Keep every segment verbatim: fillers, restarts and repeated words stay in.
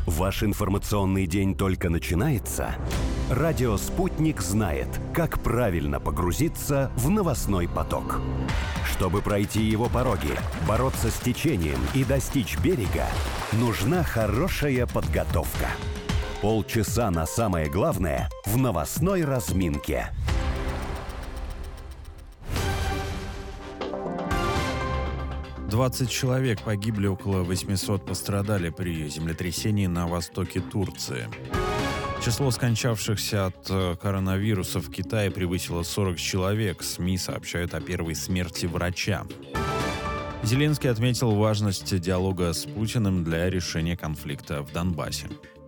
Ваш информационный день только начинается? Радио «Спутник» знает, как правильно погрузиться в новостной поток. Чтобы пройти его пороги, бороться с течением и достичь берега, нужна хорошая подготовка. Полчаса на самое главное в новостной разминке. двадцать человек погибли, около восемьсот пострадали при землетрясении на востоке Турции. Число скончавшихся от коронавируса в Китае превысило сорок человек. СМИ сообщают о первой смерти врача. Зеленский отметил важность диалога с Путиным для решения конфликта в Донбассе.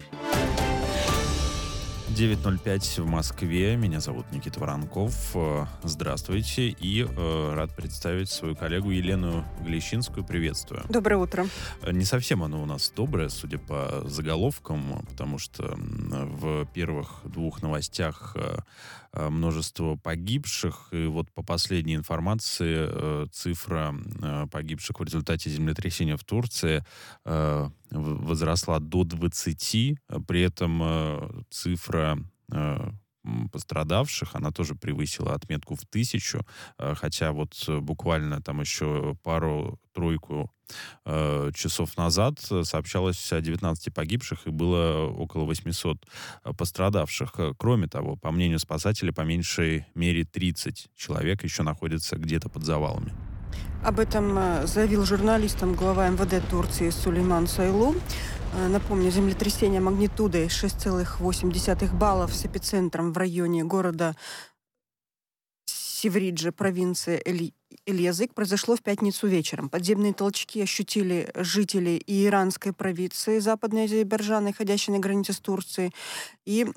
девять ноль пять в Москве. Меня зовут Никита Воронков. Здравствуйте. И э, рад представить свою коллегу Елену Глещинскую. Приветствую. Доброе утро. Не совсем оно у нас доброе, судя по заголовкам, потому что в первых двух новостях э, множество погибших. И вот по последней информации э, цифра э, погибших в результате землетрясения в Турции э, возросла до двадцати. При этом э, цифра э, пострадавших, она тоже превысила отметку в тысячу, э, хотя вот буквально там еще пару-тройку э, часов назад сообщалось о девятнадцати погибших и было около восьмисот пострадавших. Кроме того, по мнению спасателей, по меньшей мере тридцать человек еще находятся где-то под завалами. Об этом заявил журналистам глава эм вэ дэ Турции Сулейман Сойлу. Напомню, землетрясение магнитудой шесть целых восемь десятых баллов с эпицентром в районе города Севриджи, провинции Эль-Язык, произошло в пятницу вечером. Подземные толчки ощутили жители иранской провинции Западной Азербайджана, находящей на границе с Турцией. И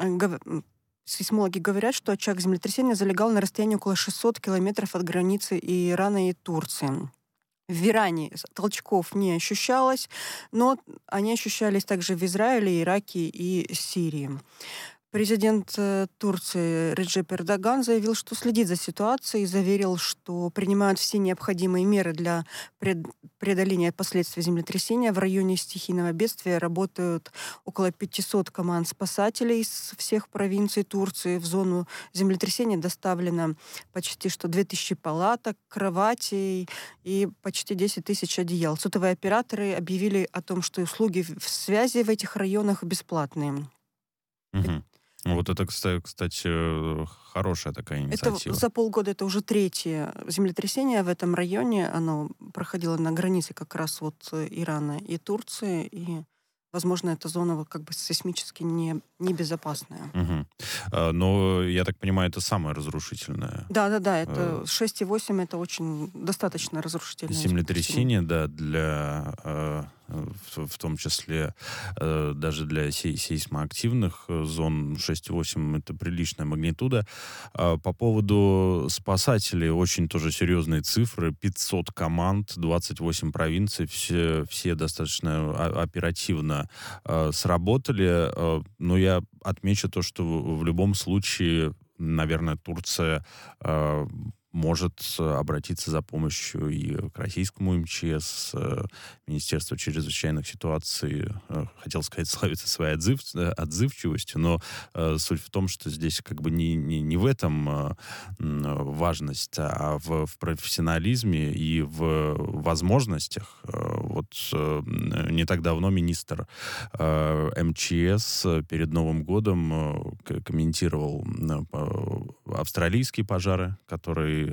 сейсмологи говорят, что очаг землетрясения залегал на расстоянии около шестисот километров от границы Ирана и Турции. В Иране толчков не ощущалось, но они ощущались также в Израиле, Ираке и Сирии. Президент Турции Реджеп Эрдоган заявил, что следит за ситуацией и заверил, что принимают все необходимые меры для преодоления последствий землетрясения. В районе стихийного бедствия работают около пятисот команд спасателей из всех провинций Турции. В зону землетрясения доставлено почти что две тысячи палаток, кроватей и почти десять тысяч одеял. Сотовые операторы объявили о том, что услуги в связи в этих районах бесплатные. Угу. Вот это, кстати, хорошая такая инициатива. Это, за полгода это уже третье землетрясение в этом районе. Оно проходило на границе как раз вот Ирана и Турции. И, возможно, эта зона как бы сейсмически не, небезопасная. Угу. Но, я так понимаю, это самое разрушительное. Да-да-да, это шесть целых восемь десятых, это очень достаточно разрушительное землетрясение, да, для... В, в том числе э, даже для сей, сейсмоактивных зон шесть целых восемь это приличная магнитуда. А по поводу спасателей очень тоже серьезные цифры. пятьсот команд, двадцать восемь провинций, все, все достаточно оперативно э, сработали. Э, но я отмечу то, что в, в любом случае, наверное, Турция э, может обратиться за помощью и к российскому эм че эс, Министерство чрезвычайных ситуаций, хотел сказать, славится своей отзыв, отзывчивостью, но суть в том, что здесь как бы не, не, не в этом важность, а в, в профессионализме и в возможностях. Вот не так давно министр эм че эс перед Новым годом комментировал австралийские пожары, которые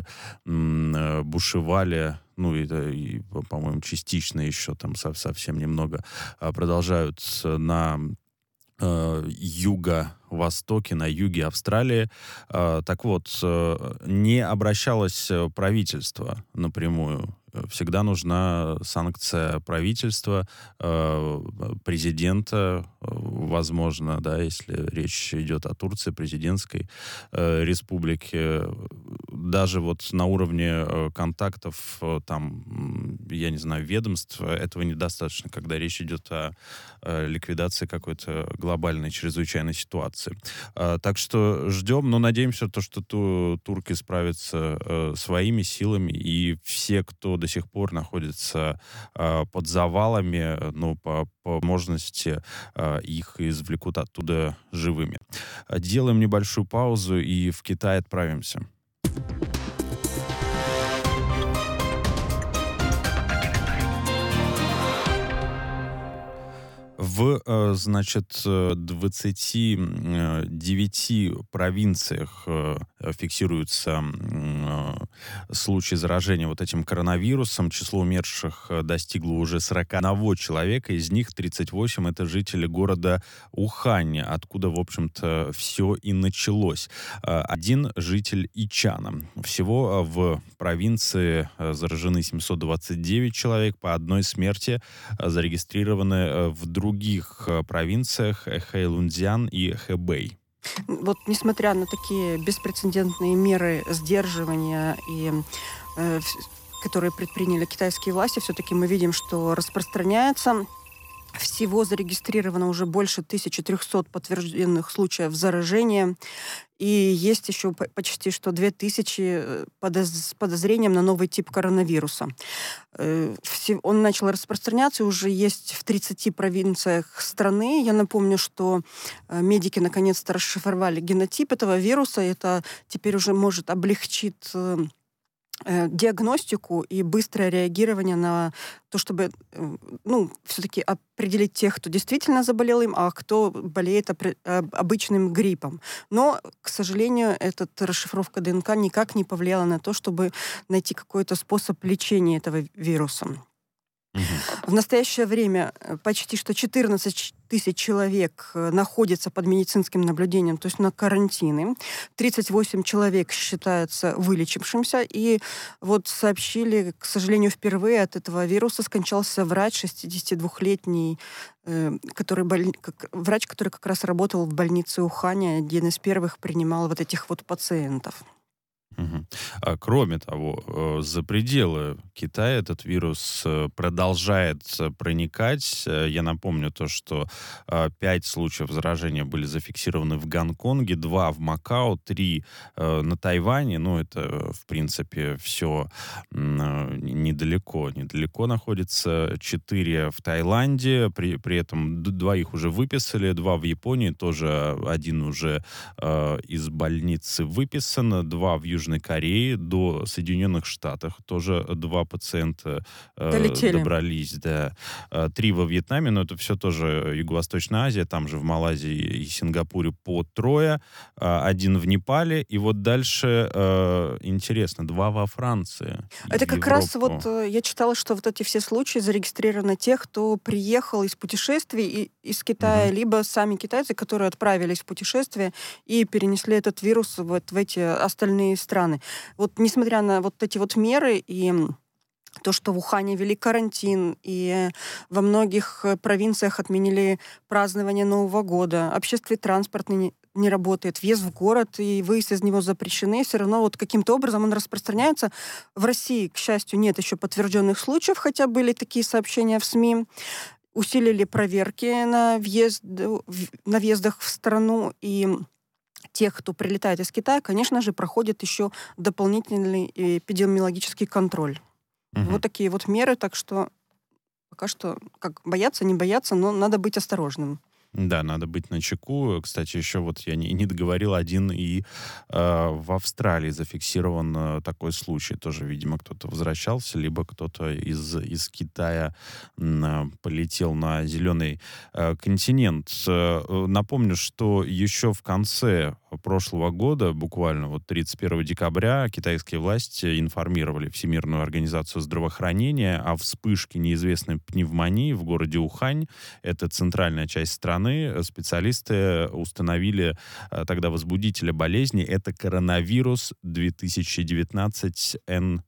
бушевали, ну, и, и по-моему, частично еще там совсем немного продолжают на э, юго-востоке, на юге Австралии. Э, так вот, э, не обращалось правительство напрямую. Всегда нужна санкция правительства, э, президента, возможно, да, если речь идет о Турции, президентской э, республике. Даже вот на уровне э, контактов, э, там, я не знаю, ведомств, этого недостаточно, когда речь идет о э, ликвидации какой-то глобальной чрезвычайной ситуации. инфекции. А, так что ждем, но надеемся, то, что ту, турки справятся э, своими силами, и все, кто до сих пор находится э, под завалами, ну, по, по возможности э, их извлекут оттуда живыми. Делаем небольшую паузу и в Китай отправимся. В, э, значит, э, двадцати девяти провинциях э, фиксируются м, э, случаи заражения вот этим коронавирусом. Число умерших э, достигло уже сорок один человека. Из них тридцать восемь — это жители города Ухань, откуда, в общем-то, все и началось. Э, Один житель Ичана. Всего э, в провинции э, заражены семьсот двадцать девять человек. По одной смерти э, зарегистрированы э, в других э, провинциях Хэйлунцзян и Хэбэй. Вот несмотря на такие беспрецедентные меры сдерживания, и, э, вс- которые предприняли китайские власти, все-таки мы видим, что распространяется. Всего зарегистрировано уже больше тысячи трехсот подтвержденных случаев заражения. И есть еще по- почти что две тысячи подоз- с подозрением на новый тип коронавируса. Э, все- Он начал распространяться, уже есть в тридцати провинциях страны. Я напомню, что э, медики наконец-то расшифровали генотип этого вируса. Это теперь уже может облегчить э, э, диагностику и быстрое реагирование на то, чтобы э, ну, все-таки определить тех, кто действительно заболел им, а кто болеет опре- об- обычным гриппом. Но, к сожалению, эта расшифровка ДНК никак не повлияла на то, чтобы найти какой-то способ лечения этого вируса. Мгм. В настоящее время э, почти что четырнадцать ч- тысяч человек э, находятся под медицинским наблюдением, то есть на карантине. тридцать восемь человек считаются вылечившимся. И вот сообщили, к сожалению, впервые от этого вируса скончался врач, шестидесятидвухлетний, э, который боль- как- врач, который как раз работал в больнице Уханя, один из первых принимал вот этих вот пациентов. Мгм. А, Кроме того, э, за пределы Китая этот вирус э, продолжает э, проникать. Э, Я напомню то, что э, пять случаев заражения были зафиксированы в Гонконге, два в Макао, три э, на Тайване. Ну, это, э, в принципе, все недалеко. Недалеко находится. Четыре в Таиланде. При, при этом д- двоих уже выписали, два в Японии. Тоже один уже э, из больницы выписан, два в Южной Корее, до Соединенных Штатов тоже два пациента э, Долетели. добрались, да. Э, Три во Вьетнаме, но это все тоже Юго-Восточная Азия, там же в Малайзии и Сингапуре по трое, э, один в Непале, и вот дальше э, интересно, два во Франции, Это в как раз вот Европу. э, я читала, что вот эти все случаи зарегистрированы тех, кто приехал из путешествий и, из Китая, Мгм. либо сами китайцы, которые отправились в путешествие и перенесли этот вирус вот в эти остальные страны. Вот несмотря на вот эти вот меры и м, то, что в Ухане ввели карантин, и во многих э, провинциях отменили празднование Нового года, общественный транспорт не, не работает, въезд в город и выезд из него запрещены, все равно вот каким-то образом он распространяется. В России, к счастью, нет еще подтвержденных случаев, хотя были такие сообщения в СМИ. Усилили проверки на, въезд, в- на въездах в страну, и тех, кто прилетает из Китая, конечно же, проходит еще дополнительный эпидемиологический контроль. Вот Мгм. такие вот меры, так что пока что как бояться, не бояться, но надо быть осторожным. Да, надо быть начеку. Кстати, еще вот я не, не договорил, один и э, в Австралии зафиксирован э, такой случай. Тоже, видимо, кто-то возвращался, либо кто-то из, из Китая м, э, полетел на зеленый э, континент. Э, э, напомню, что еще в конце прошлого года, буквально вот тридцать первого декабря, китайские власти информировали Всемирную организацию здравоохранения о вспышке неизвестной пневмонии в городе Ухань. Это центральная часть страны. Специалисты установили э, тогда возбудителя болезни. Это коронавирус две тысячи девятнадцать эн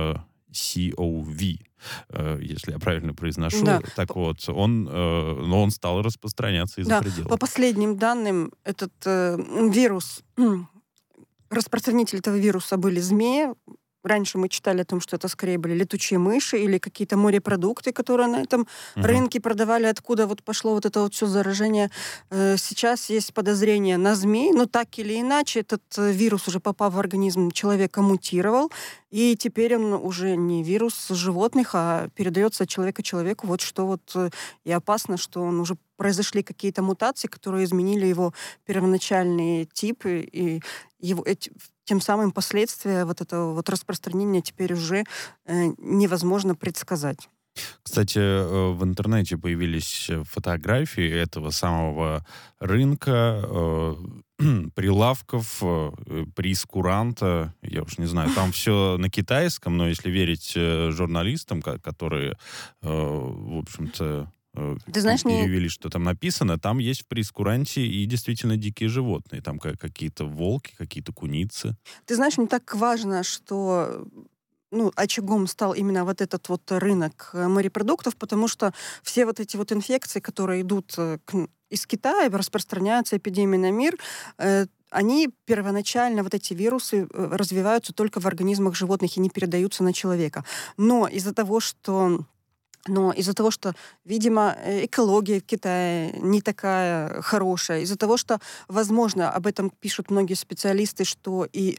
ков, э, если я правильно произношу. Да, Так п- вот, он, э, но он стал распространяться из-за да, по пределов. последним данным, этот э, м, вирус, м, распространитель этого вируса были змеи, раньше мы читали о том, что это скорее были летучие мыши или какие-то морепродукты, которые на этом угу. рынке продавали, откуда вот пошло вот это вот все заражение. Сейчас есть подозрение на змей, но так или иначе этот вирус, уже попав в организм человека, мутировал, и теперь он уже не вирус животных, а передается от человека человеку. Вот что вот и опасно, что он уже произошли какие-то мутации, которые изменили его первоначальный тип, и его, эти, тем самым последствия вот этого вот распространения теперь уже э, невозможно предсказать. Кстати, в интернете появились фотографии этого самого рынка, э, прилавков, э, прейскуранта, я уж не знаю, там все на китайском, но если верить э, журналистам, которые, э, в общем-то, Ты знаешь, перевели, не... что там написано, там есть в прейскуранте и действительно дикие животные. Там какие-то волки, какие-то куницы. Ты знаешь, не так важно, что ну, очагом стал именно вот этот вот рынок морепродуктов, потому что все вот эти вот инфекции, которые идут к... из Китая, распространяются эпидемии на мир, э, они первоначально, вот эти вирусы, развиваются только в организмах животных и не передаются на человека. Но из-за того, что Но из-за того, что, видимо, экология в Китае не такая хорошая, из-за того, что, возможно, об этом пишут многие специалисты, что и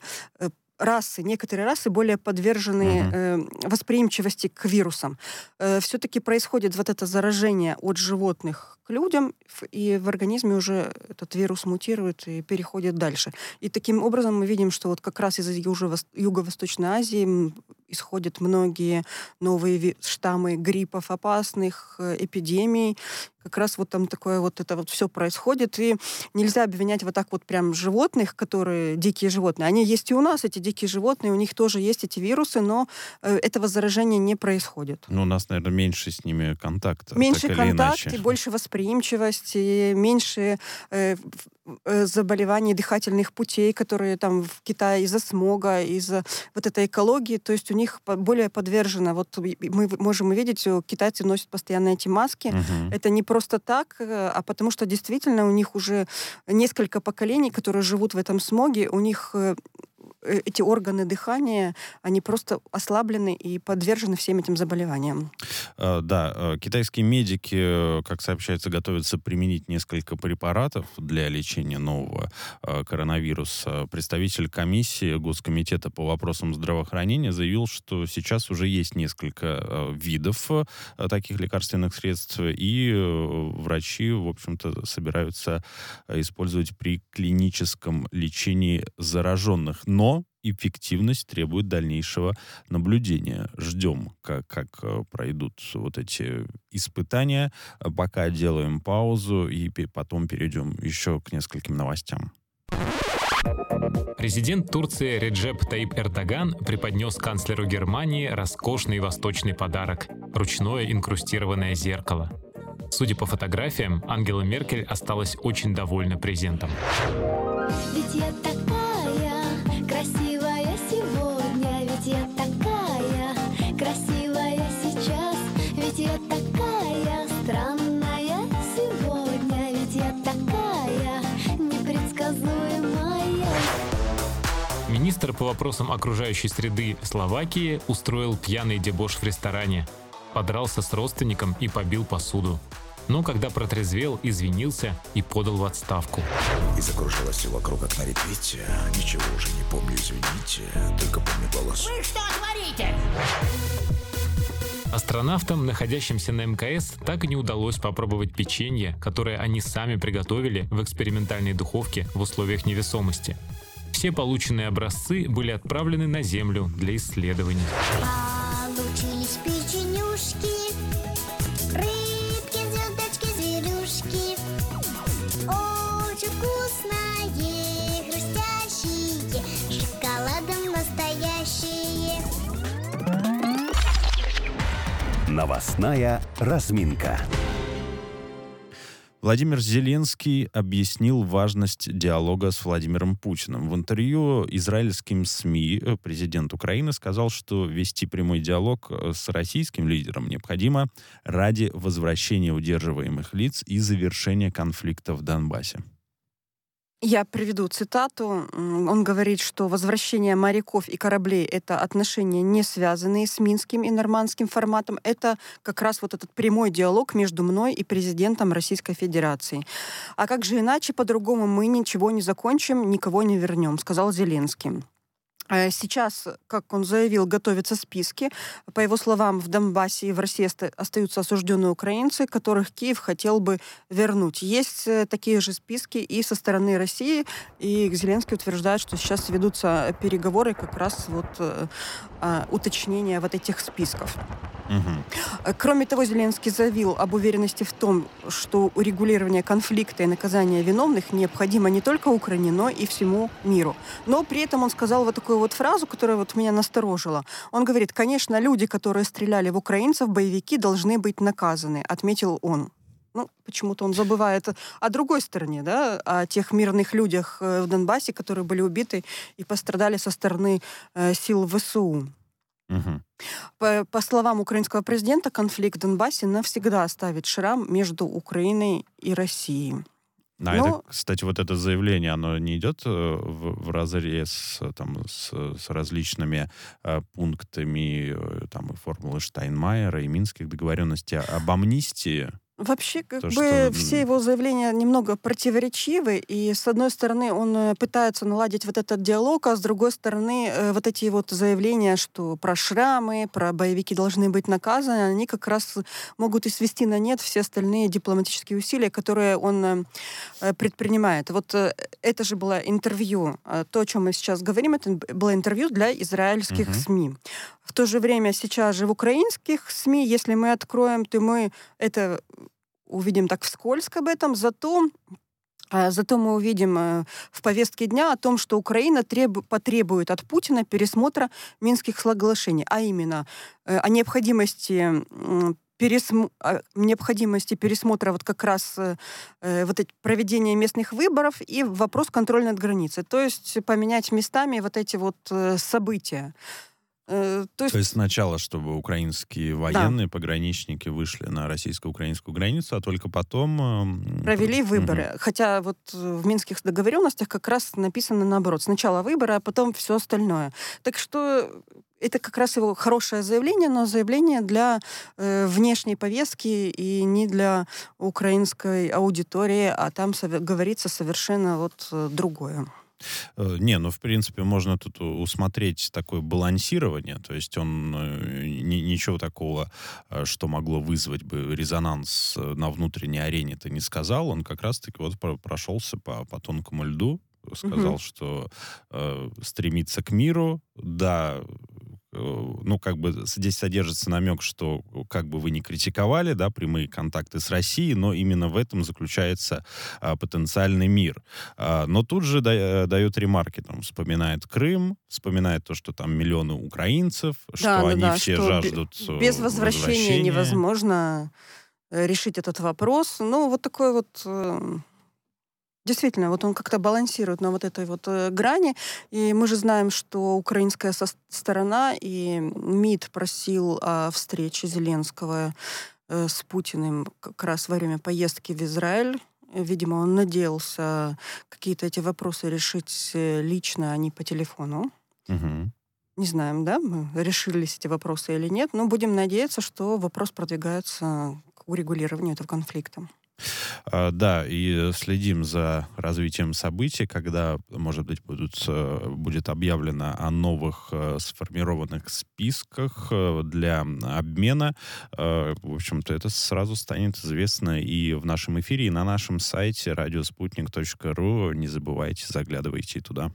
расы, некоторые расы более подвержены uh-huh. э, восприимчивости к вирусам. Э, все-таки происходит вот это заражение от животных к людям, и в организме уже этот вирус мутирует и переходит дальше. И таким образом мы видим, что вот как раз из Юго-Восточной Азии исходят многие новые штаммы гриппов опасных, эпидемий. Как раз вот там такое вот это вот все происходит. И нельзя обвинять вот так вот прям животных, которые дикие животные. Они есть и у нас, эти дикие животные, у них тоже есть эти вирусы, но э, этого заражения не происходит. Ну, у нас, наверное, меньше с ними контакта. Меньше контакт и больше восприимчивости, меньше э, э, заболеваний дыхательных путей, которые там в Китае из-за смога, из-за вот этой экологии, то есть у них более подвержено. Вот мы можем увидеть, китайцы носят постоянно эти маски. Uh-huh. Это не просто так, а потому что действительно у них уже несколько поколений, которые живут в этом смоге, у них эти органы дыхания, они просто ослаблены и подвержены всем этим заболеваниям. Uh, да, uh, китайские медики, как сообщается, готовятся применить несколько препаратов для лечения нового uh, коронавируса. Представитель комиссии Госкомитета по вопросам здравоохранения заявил, что сейчас уже есть несколько uh, видов uh, таких лекарственных средств, и uh, врачи, в общем-то, собираются uh, использовать при клиническом лечении зараженных. Но эффективность требует дальнейшего наблюдения. Ждем, как, как пройдут вот эти испытания. Пока делаем паузу и потом перейдем еще к нескольким новостям. Президент Турции Реджеп Таип Эрдоган преподнес канцлеру Германии роскошный восточный подарок – ручное инкрустированное зеркало. Судя по фотографиям, Ангела Меркель осталась очень довольна презентом. Ведь я такая красивая сегодня, ведь я такая красивая сейчас, ведь я такая странная сегодня, ведь я такая непредсказуемая. Министр по вопросам окружающей среды Словакии устроил пьяный дебош в ресторане, подрался с родственником и побил посуду. Но когда протрезвел, извинился и подал в отставку. И закружилось все вокруг, как на репите. Ничего уже не помню, извините, только помню голос. Вы что творите? Астронавтам, находящимся на эм ка эс, так и не удалось попробовать печенье, которое они сами приготовили в экспериментальной духовке в условиях невесомости. Все полученные образцы были отправлены на Землю для исследований. Получились печенюшки. Очень вкусные, хрустящие, шоколадом настоящие. Новостная разминка. Владимир Зеленский объяснил важность диалога с Владимиром Путиным. В интервью израильским СМИ президент Украины сказал, что вести прямой диалог с российским лидером необходимо ради возвращения удерживаемых лиц и завершения конфликта в Донбассе. Я приведу цитату. Он говорит, что возвращение моряков и кораблей — это отношения, не связанные с Минским и Нормандским форматом. Это как раз вот этот прямой диалог между мной и президентом Российской Федерации. А как же иначе, по-другому мы ничего не закончим, никого не вернем, сказал Зеленский. Сейчас, как он заявил, готовятся списки. По его словам, в Донбассе и в России остаются осужденные украинцы, которых Киев хотел бы вернуть. Есть такие же списки и со стороны России, и Зеленский утверждает, что сейчас ведутся переговоры как раз вот а, уточнения вот этих списков. Угу. Кроме того, Зеленский заявил об уверенности в том, что урегулирование конфликта и наказание виновных необходимо не только Украине, но и всему миру. Но при этом он сказал вот такую вот фразу, которая вот меня насторожила. Он говорит: конечно, люди, которые стреляли в украинцев, боевики, должны быть наказаны, отметил он. Ну, почему-то он забывает о другой стороне, да, о тех мирных людях в Донбассе, которые были убиты и пострадали со стороны э, сил ВСУ. Угу. По, по словам украинского президента, конфликт в Донбассе навсегда оставит шрам между Украиной и Россией. А Но... это, кстати, вот это заявление, оно не идет в, в разрез там, с, с различными э, пунктами э, там, формулы Штайнмайера и Минских договоренностей об амнистии? Вообще, как То, бы, что... все его заявления немного противоречивы, и, с одной стороны, он пытается наладить вот этот диалог, а с другой стороны, вот эти вот заявления, что про шрамы, про боевики должны быть наказаны, они как раз могут и свести на нет все остальные дипломатические усилия, которые он предпринимает. Вот это же было интервью, то, о чем мы сейчас говорим, это было интервью для израильских uh-huh. СМИ. В то же время сейчас же в украинских СМИ, если мы откроем, то мы это увидим так вскользь об этом, зато, а, зато мы увидим а, в повестке дня о том, что Украина требу, потребует от Путина пересмотра Минских соглашений, а именно а, о необходимости... Пересм... необходимости пересмотра вот как раз э, вот эти проведения местных выборов и вопрос контроля над границей. То есть поменять местами вот эти вот э, события. Э, то, есть... то есть сначала, чтобы украинские военные, да. пограничники вышли на российско-украинскую границу, а только потом... Э... Провели выборы. Угу. Хотя вот в Минских договоренностях как раз написано наоборот. Сначала выборы, а потом все остальное. Так что... Это как раз его хорошее заявление, но заявление для э, внешней повестки и не для украинской аудитории, а там сове- говорится совершенно вот э, другое. Не, ну, в принципе, можно тут усмотреть такое балансирование, то есть он ни, ничего такого, что могло вызвать бы резонанс на внутренней арене-то не сказал, он как раз-таки вот прошелся по, по тонкому льду, сказал, угу. что э, стремится к миру, да, ну, как бы здесь содержится намек, что как бы вы ни критиковали, да, прямые контакты с Россией, но именно в этом заключается а, потенциальный мир. А, но тут же да, дает ремарки, там, вспоминает Крым, вспоминает то, что там миллионы украинцев, да, что да, они да, все что жаждут без возвращения, возвращения невозможно решить этот вопрос. Ну, вот такой вот... Действительно, вот он как-то балансирует на вот этой вот э, грани. И мы же знаем, что украинская со- сторона и МИД просил о встрече Зеленского э, с Путиным как раз во время поездки в Израиль. Видимо, он надеялся какие-то эти вопросы решить лично, а не по телефону. Угу. Не знаем, да, мы решились эти вопросы или нет, но будем надеяться, что вопрос продвигается к урегулированию этого конфликта. Да, и следим за развитием событий, когда, может быть, будут, будет объявлено о новых сформированных списках для обмена. В общем-то, это сразу станет известно и в нашем эфире, и на нашем сайте радиоспутник точка ру. Не забывайте, заглядывайте туда.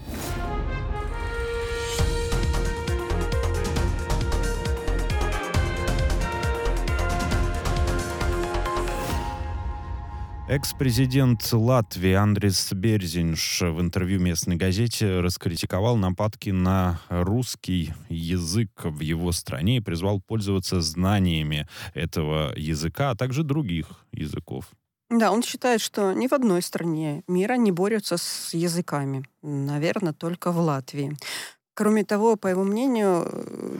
Экс-президент Латвии Андрис Берзинш в интервью местной газете раскритиковал нападки на русский язык в его стране и призвал пользоваться знаниями этого языка, а также других языков. Да, он считает, что ни в одной стране мира не борются с языками. Наверное, только в Латвии. Кроме того, по его мнению,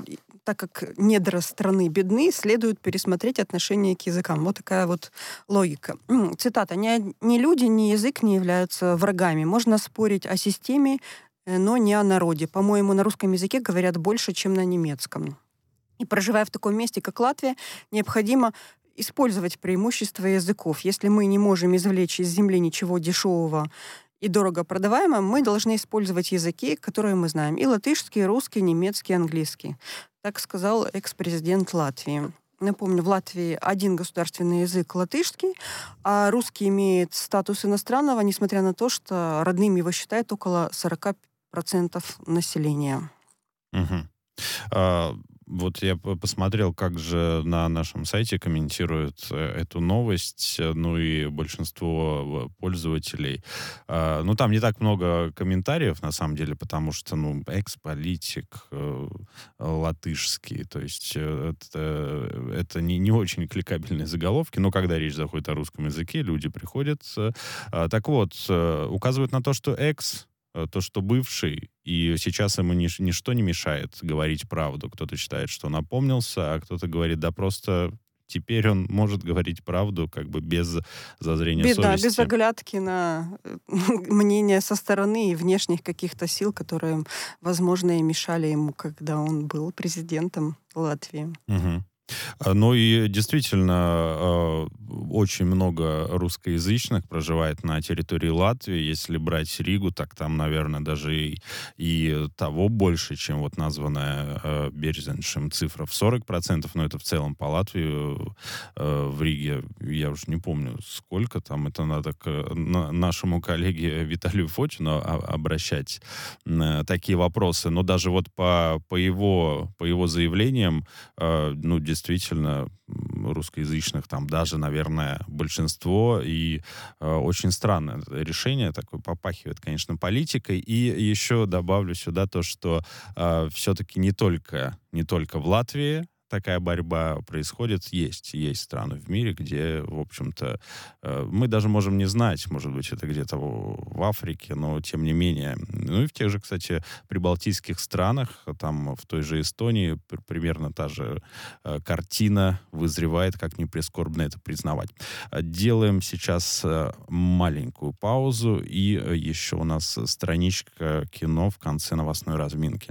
так как недра страны бедны, следует пересмотреть отношение к языкам. Вот такая вот логика. Цитата. «Ни, ни люди, ни язык не являются врагами. Можно спорить о системе, но не о народе. По-моему, на русском языке говорят больше, чем на немецком. И проживая в таком месте, как Латвия, необходимо использовать преимущества языков. Если мы не можем извлечь из земли ничего дешевого и дорого продаваемого, мы должны использовать языки, которые мы знаем. И латышский, и русский, немецкий, английский». Так сказал экс-президент Латвии. Напомню, в Латвии один государственный язык латышский, а русский имеет статус иностранного, несмотря на то, что родным его считают около сорок процентов населения. Угу. А, вот я посмотрел, как же на нашем сайте комментируют эту новость, ну и большинство пользователей. А, ну, там не так много комментариев, на самом деле, потому что, ну, экс-политик э, латышский, то есть это, это не, не очень кликабельные заголовки, но когда речь заходит о русском языке, люди приходят. А, так вот, указывают на то, что экс, то, что бывший, и сейчас ему нич- ничто не мешает говорить правду. Кто-то считает, что он опомнился, а кто-то говорит, да просто теперь он может говорить правду как бы без зазрения без, совести. Да, без оглядки на мнение со стороны и внешних каких-то сил, которые, возможно, и мешали ему, когда он был президентом Латвии. Угу. Ну и действительно, очень много русскоязычных проживает на территории Латвии. Если брать Ригу, так там, наверное, даже и, и того больше, чем вот названная Берзеншем цифра в сорок процентов. Но это в целом по Латвии. В Риге, я уже не помню, сколько там. Это надо к нашему коллеге Виталию Фотину обращать такие вопросы. Но даже вот по, по, его, по его заявлениям, ну, действительно, русскоязычных там даже, наверное, большинство, и э, очень странное решение, такое попахивает, конечно, политикой. И еще добавлю сюда то, что э, все-таки не только, не только в Латвии такая борьба происходит. Есть, есть страны в мире, где, в общем-то, э, мы даже можем не знать, может быть, это где-то в, в Африке, но тем не менее. Ну и в тех же, кстати, прибалтийских странах, там в той же Эстонии пр- примерно та же э, картина вызревает, как ни прискорбно это признавать. Делаем сейчас э, маленькую паузу, и э, еще у нас страничка кино в конце новостной разминки.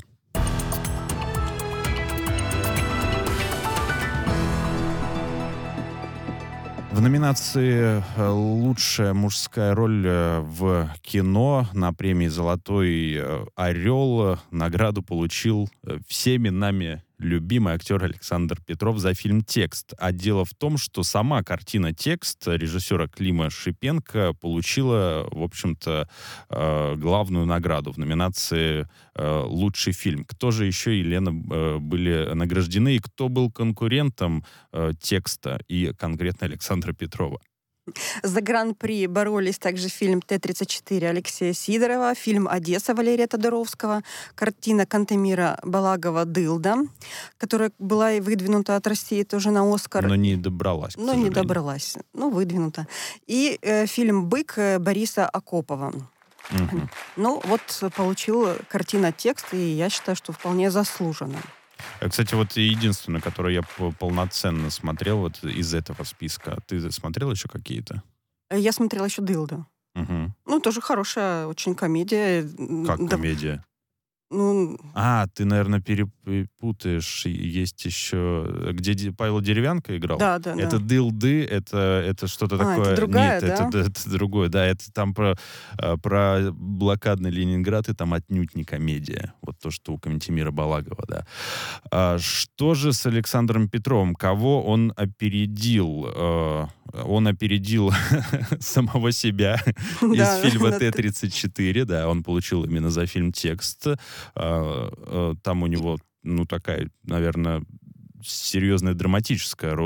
В номинации «Лучшая мужская роль в кино» на премии «Золотой орел» награду получил всеми нами любимый актер Александр Петров за фильм «Текст». А дело в том, что сама картина «Текст» режиссера Клима Шипенко получила, в общем-то, главную награду в номинации «Лучший фильм». Кто же еще, Елена, были награждены, и кто был конкурентом «Текста» и конкретно Александра Петрова? За гран-при боролись также фильм Т тридцать четыре Алексея Сидорова, фильм «Одесса» Валерия Тодоровского, картина Кантемира Балагова «Дылда», которая была и выдвинута от России тоже на «Оскар». Но не добралась, к Но не добралась. Ну, выдвинута. И э, фильм «Бык» Бориса Акопова. Угу. Ну, вот получил картина «Текст», и я считаю, что вполне заслуженно. Кстати, вот единственное, которое я полноценно смотрел вот из этого списка. Ты смотрел еще какие-то? Я смотрела еще «Дылду». Угу. Ну, тоже хорошая очень комедия. Как Да, комедия? ну, А, ты, наверное, перепутаешь. Есть еще... Где Ди- Павел Деревянко играл? да, да, Это да. «Дылды», это, это что-то А, такое... это другая, Нет, да? это, это другое. Да, это там про, про блокадный Ленинград, и там отнюдь не комедия. Вот то, что у Кантемира Балагова, да. А что же с Александром Петровым? Кого он опередил? Он опередил самого себя из Да, фильма да, Т ты- тридцать четыре. Да, он получил именно за фильм «Текст». А, а, Там у него, ну, такая, наверное, серьезная драматическая роль.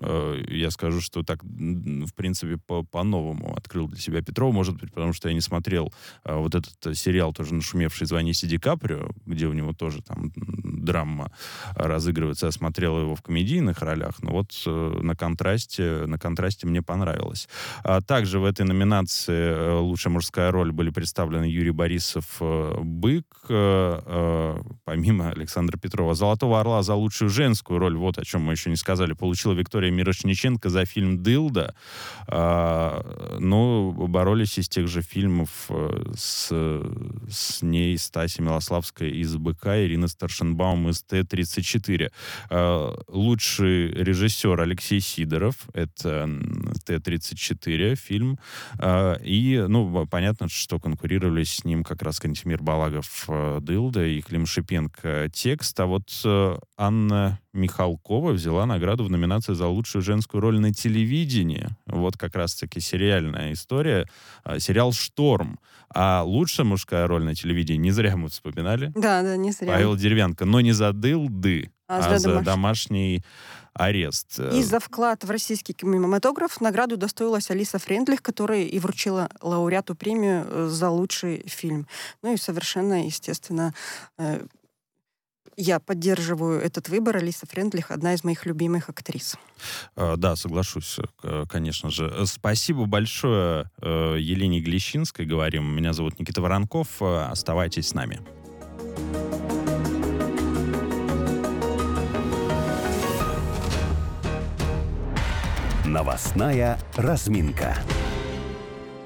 Я скажу, что так, в принципе, по- по-новому открыл для себя Петрова, может быть, потому что я не смотрел вот этот сериал, тоже нашумевший «Звоните Ди Каприо», где у него тоже там драма разыгрывается. Я смотрел его в комедийных ролях, но вот на контрасте, на контрасте мне понравилось. А также в этой номинации «Лучшая мужская роль» были представлены Юрий Борисов, «Бык», помимо Александра Петрова. «Золотого орла» за лучшую женскую роль, вот о чем мы еще не сказали, получила Виктория Мирошниченко за фильм «Дылда». А, но боролись из тех же фильмов с, с ней Стася Милославская из «Быка», Ирина Старшенбаум из Т тридцать четыре. А, лучший режиссер Алексей Сидоров, это Т тридцать четыре фильм. А, и, ну, понятно, что конкурировали с ним как раз Кантемир Балагов «Дылда» и Клим Шипенко «Текст». А вот Анна Михалкова взяла награду в номинации за лучшую женскую роль на телевидении. Вот как раз-таки сериальная история. Сериал «Шторм». А лучшая мужская роль на телевидении, не зря мы вспоминали. Да, да, не зря. Павел Деревянко. Но не за «Дылды», а, а за, за домашний арест. И за вклад в российский кинематограф награду удостоилась Алиса Фрейндлих, которая и вручила лауреату премию за лучший фильм. Ну и совершенно, естественно, я поддерживаю этот выбор. Алиса Фрейндлих — одна из моих любимых актрис. Да, соглашусь, конечно же. Спасибо большое Елене Глещинской, говорим. Меня зовут Никита Воронков. Оставайтесь с нами. Новостная разминка.